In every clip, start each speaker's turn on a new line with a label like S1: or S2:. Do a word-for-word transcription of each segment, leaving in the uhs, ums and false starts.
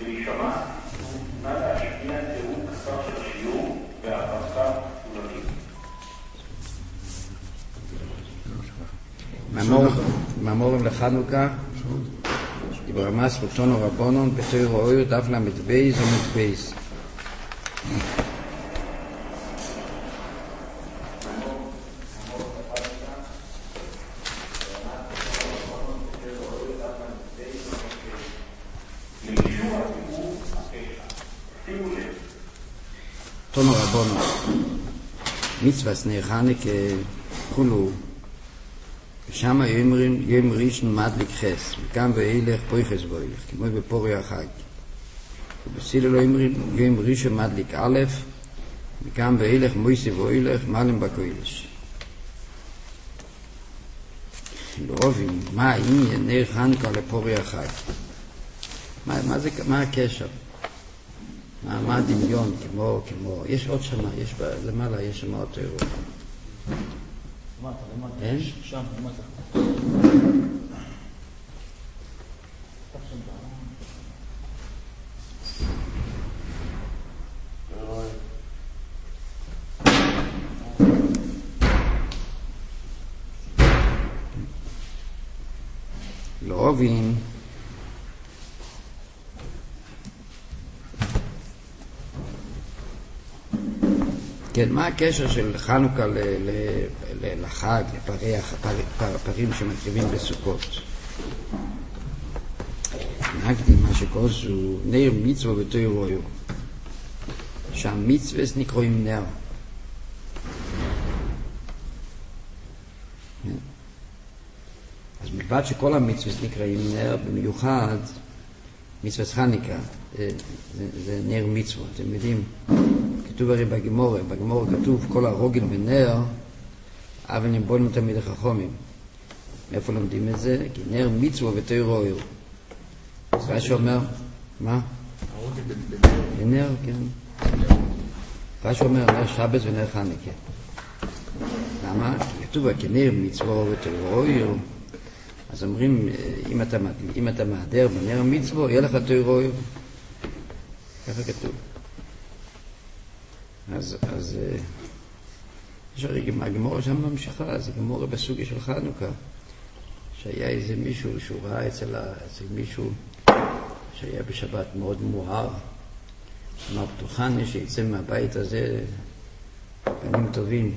S1: ולהישמע, נא להשמיע תיאור קצר של השיעור והפרקה ולהגיד.
S2: מאמורים לחנוכה, ברמס חוצון ורבונון, בתור רואה דף למד בייס ומד בייס. תונו רבונו מצווה סנר חנוכה כולו ושם יום ראשון מדליק חס וכאן ואילך פויחס ואילך כמו בפורי החג ובסיל אלוהים יום ראשון מדליק א' וכאן ואילך מויסי ואילך מעלם בקוילש. לא אוהבים מה העניין נר חנוכה לפורי החג, מה, מה, זה, מה הקשר, מה, מה הדמיון, כמו, כמו, יש עוד שמה, יש בה, למעלה, יש שמה עוד תיאור.
S3: למטה, למטה,
S2: אין?
S3: שם, למטה.
S2: לא אוהבים כן, מה הקשר של חנוכה ל- ל- ל- לחג, לפרי הפרים שמקריבים בסוכות? נהגתי מה שקוראים נר מצווה בתור רואה, שהמצווה נקראים נר. אז מלבד שכל המצווה נקראים נר, במיוחד מצוות חנוכה, זה, זה, זה נר מצווה. אתם יודעים, כתוב הרי בגמורה, בגמורה כתוב כל הרוגל בנר, אבל נבונים תמיד החכמים. מאיפה לומדים את זה? כי נר מצווה בתור רואה. אז רש"י אומר, מה?
S3: הרוגל בנר.
S2: בנר, כן. רש"י אומר נר שבת ונר חנוכה. למה? כי כתוב כי נר מצווה בתור רואה. אז אומרים, אם אתה, אם אתה מהדר בנר המצווה, יהיה לך תור רואה. ככה כתוב. אז, אז יש הרי הגמורה שם ממשיכה, זה גמורה בסוגיה של חנוכה, שהיה איזה מישהו שהוא ראה אצל, אצל מישהו שהיה בשבת מאוד מואר, אמר פתוחני שיצא מהבית הזה פנים טובים.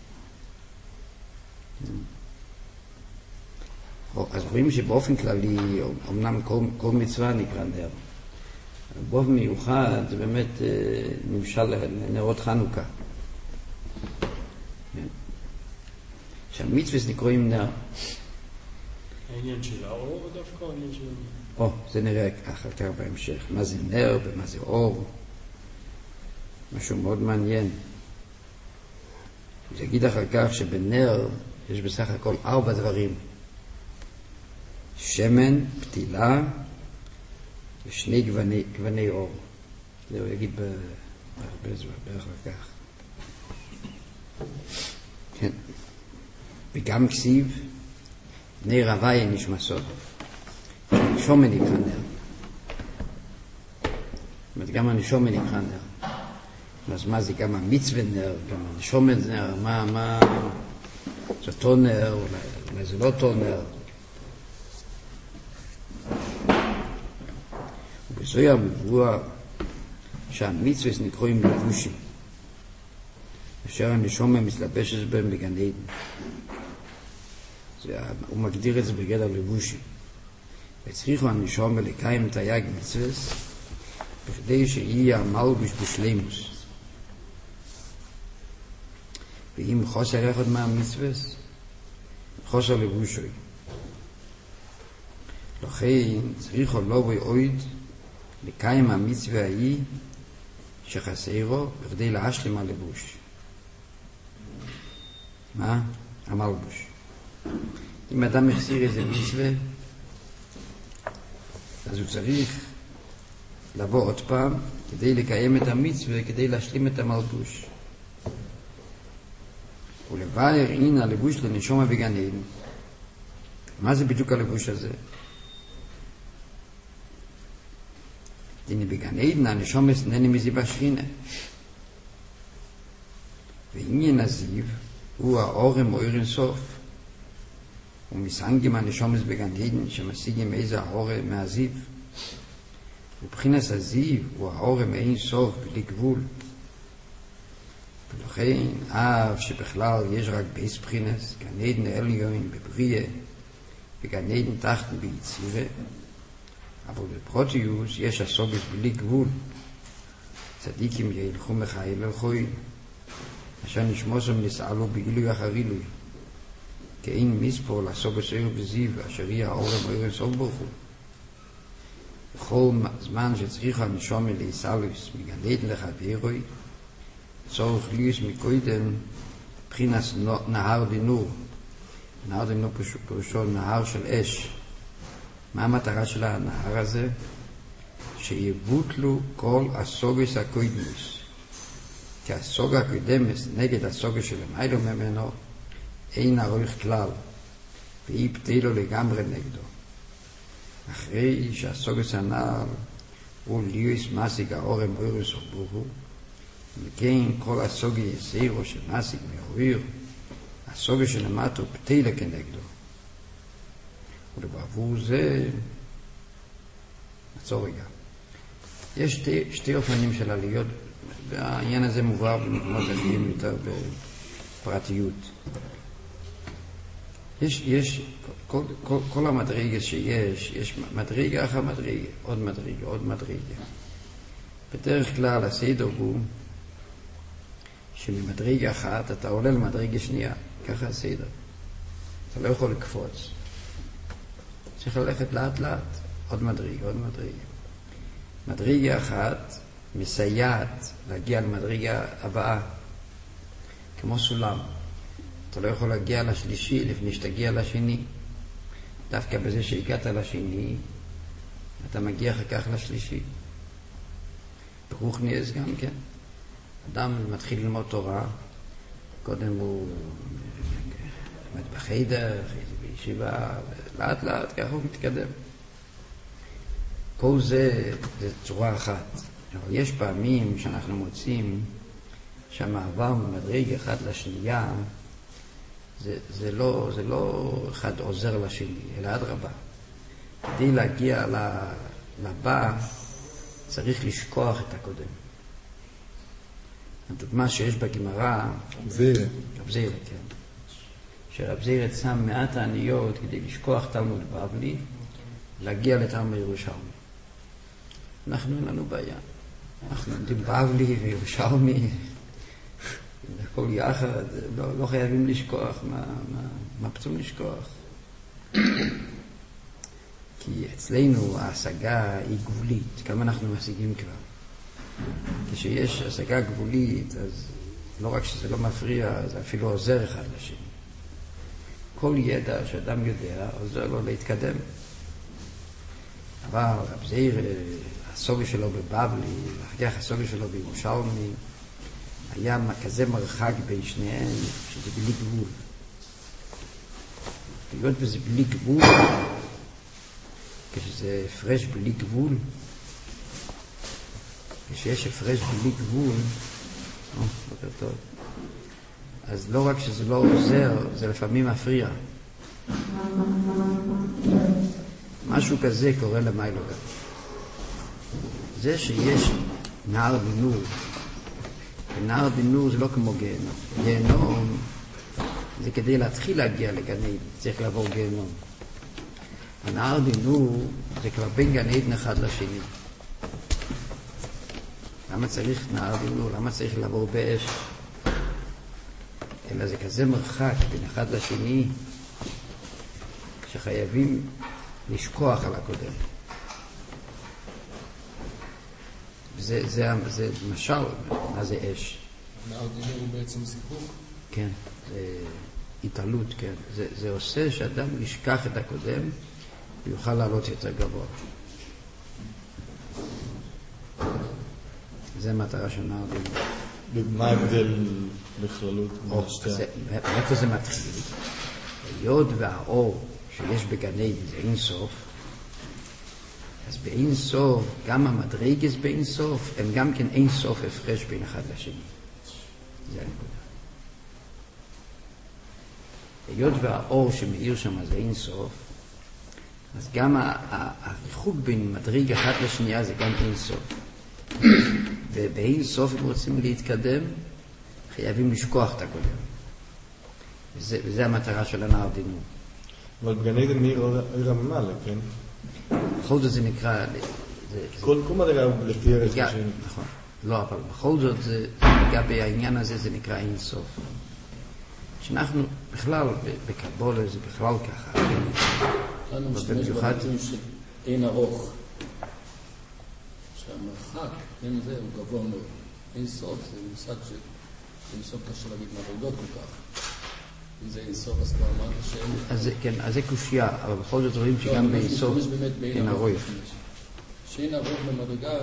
S2: אז רואים שבאופן כללי, אמנם כל, כל מצווה נקרא נר, באופן מיוחד זה באמת נמשל לנרות חנוכה. שהמצווה נקראים נר.
S3: העניין של האור דווקא, העניין של...
S2: או, זה נראה אחר כך בהמשך. מה זה נר ומה זה אור. משהו מאוד מעניין. זה יגיד אחר כך שבנר יש בסך הכל ארבע דברים. שמן, פתילה, ושני גווני, גווני אור. זה הוא יגיד בהרבה זמן, באחר כך. כן. וגם כסיב, נר הווי נשמע סוד. שומן נקרא נר. זאת אומרת, גם הנשומן נקרא נר. אז מה זה גם המצווה נר, גם הנשומן נר, מה, מה, זה אותו נר, אולי, אולי זה לא אותו נר. ובזוהי המבואר שהמצווה נקראים לבושים, אשר הנשומה מתלבשת בהם בגן עדן. הוא מגדיר את זה בגדר לבושים. וצריכו הנשומה לקיים תייג מצווה בכדי שיהיה המלבוש בשלימוס. ואם חוסר אחד מהמצווה, חוסר לבושוי. לכן צריכו לא ואויד לקיים המצווה ההיא שחסרו בכדי להשלים הלבוש. מה? המלבוש. אם אדם החסיר איזה מצווה, אז הוא צריך לבוא עוד פעם כדי לקיים את המצווה, כדי להשלים את המלבוש. ולבאר אין הלבוש לנשומה בגן עדן. מה זה בדיוק הלבוש הזה? דיני בגן עדן, הנשומס נהנה מזיו השכינה. ועניין הזיו הוא האורם אור אינסוף. ומסנגים הנשומס בגן עדן שמשיגים איזה האורם מהזיו. ובחינס הזיו הוא האורם אינסוף בלי גבול. ולכן אף שבכלל יש רק בייס בחינס, גן עדן עליון בבריאה, וגן עדן תחתן ביצירה, אבל בפרוטיוס יש הסוגס בלי גבול. צדיקים ילכו מחיל אל חויל, אשר נשמוסם נסעלו בעילוי אחרילוי, כי אין מספור לסוגס עיר בזיו, אשר היא האורם עיר אינסוף ברוך הוא. בכל זמן שצריכה נשום להיסלוס מגן עדן לחברוי, צורך ליוס מקוידם בחינס נהר דינור. נהר דינור פירושו נהר של אש. מה המטרה של הנהר הזה? שיבוטלו כל הסוגס הקוידמוס. כי הסוג הקוידמס נגד הסוגס של המיילו ממנו אין ערוך כלל, ואי פתילו לגמרי נגדו. אחרי שהסוגס הנער הוא ליוס מסיג האורם אוירוס ברוך, וכן כל הסוגי יסירו שמסיג מאוויר, הסוגי שלמטו פתילה כנגדו. ובעבור זה, נעצור רגע. יש שתי, שתי אופנים של עליות, והעניין הזה מובא במקומות אחרים יותר בפרטיות. יש, יש, כל, כל, כל המדרגה שיש, יש מדרגה אחר מדרגה, עוד מדרגה, עוד מדרגה. בדרך כלל הסדר הוא שממדרגה אחת אתה עולה למדרגה שנייה, ככה הסדר. אתה לא יכול לקפוץ. צריך ללכת לאט לאט, עוד מדרגה, עוד מדרגה. מדרגה אחת מסייעת להגיע למדרגה הבאה, כמו סולם. אתה לא יכול להגיע לשלישי לפני שתגיע לשני. דווקא בזה שהגעת לשני, אתה מגיע אחר כך לשלישי. ברוך נעז גם כן. אדם מתחיל ללמוד תורה, קודם הוא עומד בחדר, אחרי זה בישיבה, לאט לאט ככה הוא מתקדם. כל זה, זה צורה אחת. אבל יש פעמים שאנחנו מוצאים שהמעבר ממדרגה אחד לשנייה, זה, זה, לא, זה לא אחד עוזר לשני, אלא אדרבה. כדי להגיע לבא, צריך לשכוח את הקודם. הדוגמה שיש בגמרא,
S4: רב זירא.
S2: רב זירא, כן. שרב זירא שם מעט העניות כדי לשכוח תלמוד בבלי, להגיע לתלמוד ירושלמי. אנחנו אין לנו בעיה. אנחנו לומדים בבלי וירושלמי, הכל יחד, לא, לא חייבים לשכוח. מה, מה, מה פתאום לשכוח? כי אצלנו ההשגה היא גבולית, כמה אנחנו משיגים כבר. כשיש השגה גבולית, אז לא רק שזה לא מפריע, זה אפילו עוזר אחד לשני. כל ידע שאדם יודע, עוזר לו להתקדם. אבל רב זירא, הסוגיה שלו בבבלי, אחר כך הסוגיה שלו בירושלמי, היה כזה מרחק בין שניהם, שזה בלי גבול. להיות בזה בלי גבול, כשזה הפרש בלי גבול, כשיש הפרש בלי גבול, או, בוקר טוב, אז לא רק שזה לא עוזר, זה לפעמים מפריע. משהו כזה קורה למיילו גם. זה שיש נהר דינור, ונהר דינור זה לא כמו גיהנום. גיהנום זה כדי להתחיל להגיע לגן עדן, צריך לעבור גיהנום. הנהר דינור זה כבר בין גן עדן אחד לשני. למה צריך נהר דינור? למה צריך לעבור באש? אלא זה כזה מרחק בין אחד לשני שחייבים לשכוח על הקודם. זה, זה, זה משל, מה זה אש?
S4: נהר דינור הוא בעצם זיכוך?
S2: כן, זה התעלות, כן. זה, זה עושה שאדם ישכח את הקודם ויוכל לעלות יותר גבוה. זה מטרה של נהר דינור.
S4: מה ההבדל בכללות בין השתי?
S2: מאיפה זה מתחיל? היות והאור שיש בגן עדן זה אין סוף, אז באין סוף, גם המדרגס באין סוף, הם גם כן אין סוף הפרש בין אחד לשני. זה הנקודה. היות והאור שמאיר שם זה אין סוף, אז גם הריחוק בין מדרג אחת לשנייה זה גם אין סוף. ובאין סוף אם רוצים להתקדם, חייבים לשכוח את הקודם. וזה, וזה המטרה של הנער דינור.
S4: אבל בגן עדן מאיר עיר הממלא, כן?
S2: בכל זאת זה נקרא... זה,
S4: כל, כל מדרגה הוא לפי ערך
S2: בגע,
S4: השני.
S2: נכון. לא, אבל בכל זאת זה, לגבי העניין הזה זה נקרא אין סוף. שאנחנו בכלל, בקבולה זה בכלל ככה.
S3: כאן הוא משתמש בביטוי של אין ארוך. שהמרחק, אין זה, הוא גבוה מאוד. אין סוף, זה מושג של... אין סוף קשה להגיד מדרגות כל כך. אם זה אין סוף, אז כבר אמרת שאין...
S2: אז כן, אז זה קושייה, אבל בכל זאת רואים שגם באין סוף אין ארוך.
S3: שאין ארוך במדרגה,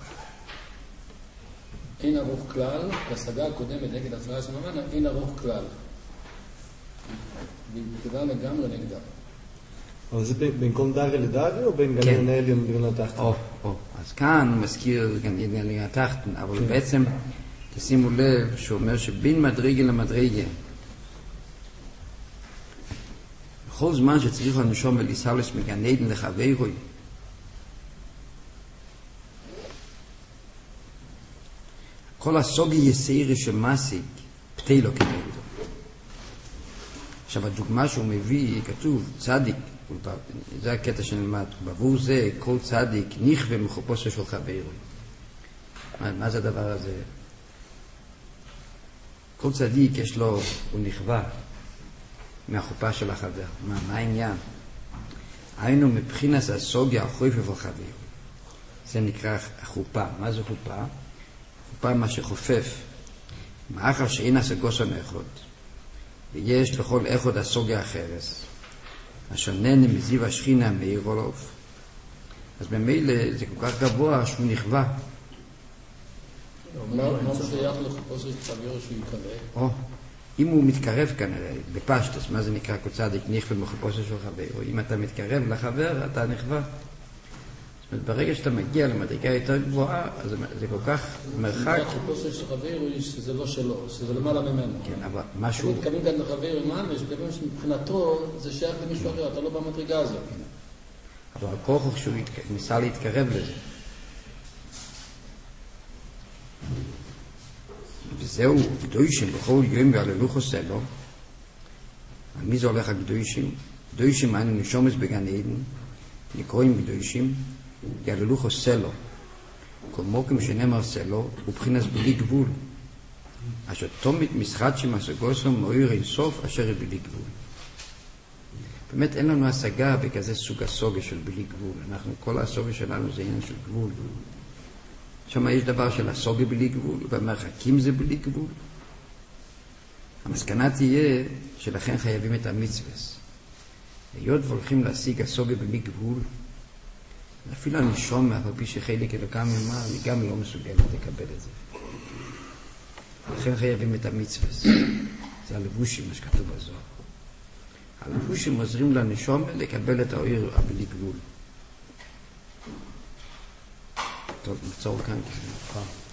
S3: אין ארוך כלל, בהשגה הקודמת נגד הצלחה של ממנה, אין ארוך כלל. והיא כתבה לגמרי נגדה.
S4: אבל זה בין כל דאגה לדאגה או בין גן עדן העליון לגן התחתון?
S2: או, או. אז כאן הוא מזכיר גן עדן לגן התחתון, אבל בעצם תשימו לב שהוא אומר שבין מדרגה למדרגה, בכל זמן שצריך לנשום ולהיסלש מגן עדן לחברוי, כל הסוגי יסעירי שמסיק פתי לו כנגדו. עכשיו הדוגמה שהוא מביא, כתוב צדיק, זה הקטע שנלמד, בעבור זה כל צדיק נכווה מחופושו של חברוי. מה, מה זה הדבר הזה? כל צדיק יש לו, הוא נכווה מהחופה של החבר. מה, מה העניין? היינו מבחינת הסוגיה החופף החבר. זה נקרא חופה. מה זה חופה? חופה מה שחופף. מאחר שאין הסגוסון אחד. ויש לכל אחד הסוגיה החרס. אשר נהנה מזיו השכינה מאיר עולוף. אז במילא זה כל כך גבוה שהוא נכווה.
S3: מה שייך לחופושו של חברוי שהוא יקרב?
S2: או, אם הוא מתקרב כנראה, בפשטוס, מה זה נקרא כצדיק נכווה מחופושו של חברוי? אם אתה מתקרב לחבר, אתה נכווה. זאת אומרת, ברגע שאתה מגיע למדרגה יותר גבוהה, אז זה כל כך מרחק.
S3: החופושו של חברוי שזה לא שלו, שזה למעלה ממנו.
S2: כן, אבל משהו...
S3: מתכוונים כאן לחברוי ממש, מתכוונים שמבחינתו זה שייך למישהו אחר, אתה לא במדרגה הזאת.
S2: אבל הכוח הוא שהוא ניסה להתקרב לזה. וזהו קדושים בכל יום והללוך עושה לו. על מי זה הולך הקדושים? קדושים היינו נשומס בגן עדן, נקרואים קדושים, והללוך עושה לו. כל מוקם שנאמר עושה לו, הוא בחינס בלי גבול. אשר תומית משחד שמסגוסו מאויר אין סוף אשר בלי גבול. באמת אין לנו השגה בכזה סוג הסוגה של בלי גבול. אנחנו, כל הסוגה שלנו זה עניין של גבול. שם יש דבר של הסוגה בלי גבול, והמרחקים זה בלי גבול. המסקנה תהיה שלכן חייבים את המצווס. היות והולכים להשיג הסוגה בלי גבול, אפילו אני שומע, אבל פי שחלק אלוקם ממר, אני גם לא מסוגל לקבל את זה. לכן חייבים את המצווס. זה הלבושים, מה שכתוב בזוהר. הלבושים עוזרים לנשום לקבל את האור הבלי גבול. טוב, נצור כאן, כי זה נוחה.